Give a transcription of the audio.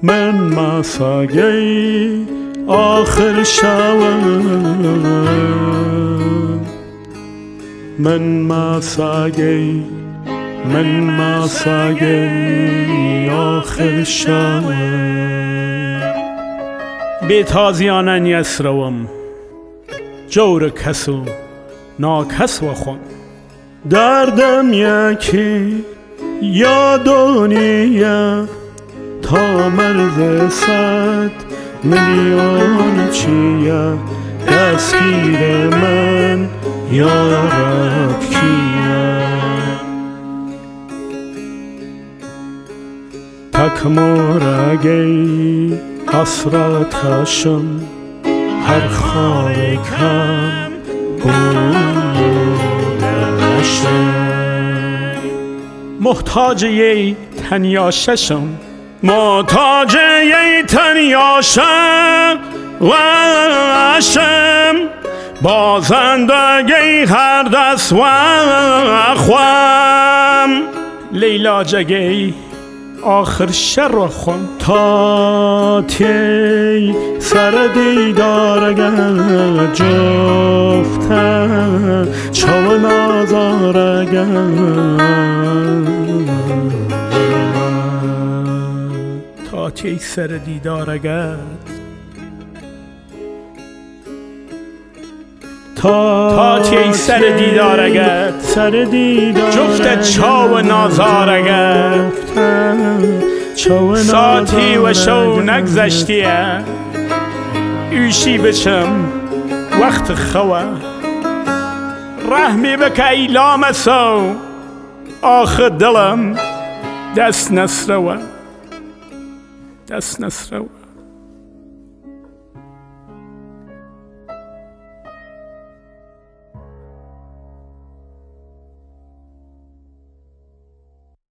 من مساگی آخر شوم من مساگی آخر شوم بی تازیانن یسروم جور کسو ناکس و خون دردم یکی یا دنیا تا مرز 100 میلیون چیه دستگیر من یا رب کیه تک مرگی حسرت خشم هر خاکم محتاج یی تنیاششم محتاج یی تنیاشم وشم با زندگی هر دست و خوام لیلا جگی آخر شر و خون تا تی سر دیدارگم جفته چو نازارگم تا تی سر دیدارگم تا تی سر دیدارگت جفت چاو نازارگت ساتی و شو نگذشتیه ایشی بچم وقت خواه رحمی بکه ایلام سو آخر دلم دست نسروه